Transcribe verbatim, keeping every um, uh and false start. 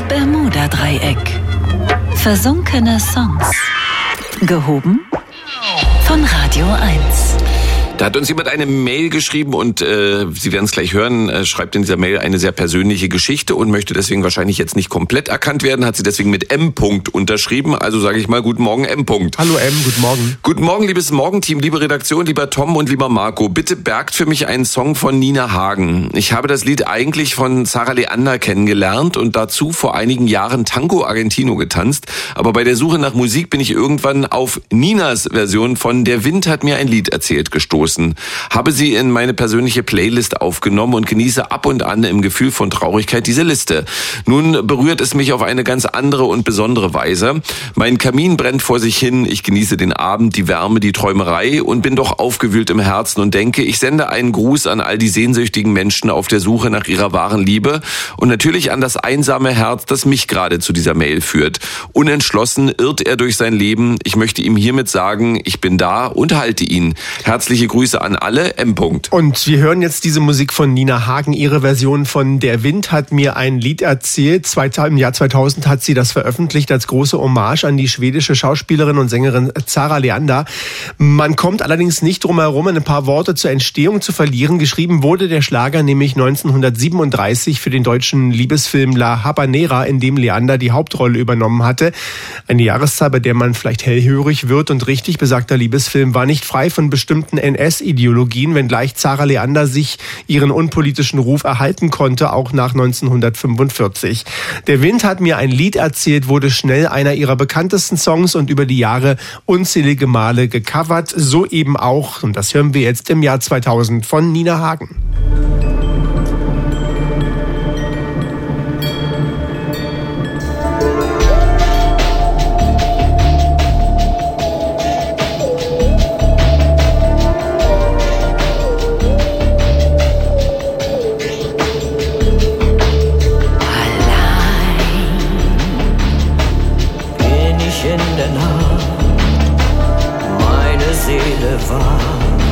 Bermuda-Dreieck. Versunkene Songs. Gehoben von Radio eins. Da hat uns jemand eine Mail geschrieben und äh, Sie werden es gleich hören, äh, schreibt in dieser Mail eine sehr persönliche Geschichte und möchte deswegen wahrscheinlich jetzt nicht komplett erkannt werden, hat sie deswegen mit M. unterschrieben. Also sage ich mal, guten Morgen M. Hallo M, guten Morgen. Guten Morgen, liebes Morgenteam, liebe Redaktion, lieber Tom und lieber Marco. Bitte bergt für mich einen Song von Nina Hagen. Ich habe das Lied eigentlich von Sarah Leander kennengelernt und dazu vor einigen Jahren Tango Argentino getanzt. Aber bei der Suche nach Musik bin ich irgendwann auf Ninas Version von Der Wind hat mir ein Lied erzählt gestoßen. Habe sie in meine persönliche Playlist aufgenommen und genieße ab und an im Gefühl von Traurigkeit diese Liste. Nun berührt es mich auf eine ganz andere und besondere Weise. Mein Kamin brennt vor sich hin, ich genieße den Abend, die Wärme, die Träumerei und bin doch aufgewühlt im Herzen und denke, ich sende einen Gruß an all die sehnsüchtigen Menschen auf der Suche nach ihrer wahren Liebe und natürlich an das einsame Herz, das mich gerade zu dieser Mail führt. Unentschlossen irrt er durch sein Leben. Ich möchte ihm hiermit sagen, ich bin da und halte ihn. Herzliche Grüße an alle, M. Und wir hören jetzt diese Musik von Nina Hagen, ihre Version von Der Wind hat mir ein Lied erzählt. Im Jahr zweitausend hat sie das veröffentlicht als große Hommage an die schwedische Schauspielerin und Sängerin Sarah Leander. Man kommt allerdings nicht drum herum, ein paar Worte zur Entstehung zu verlieren. Geschrieben wurde der Schlager nämlich neunzehnhundertsiebenunddreißig für den deutschen Liebesfilm La Habanera, in dem Leander die Hauptrolle übernommen hatte. Eine Jahreszahl, bei der man vielleicht hellhörig wird, und richtig, besagter Liebesfilm war nicht frei von bestimmten N S-Ideologien, wenngleich Sarah Leander sich ihren unpolitischen Ruf erhalten konnte, auch nach neunzehnhundertfünfundvierzig. Der Wind hat mir ein Lied erzählt, wurde schnell einer ihrer bekanntesten Songs und über die Jahre unzählige Male gecovert, so eben auch, und das hören wir jetzt, im Jahr zweitausend von Nina Hagen. In der Nacht, meine Seele war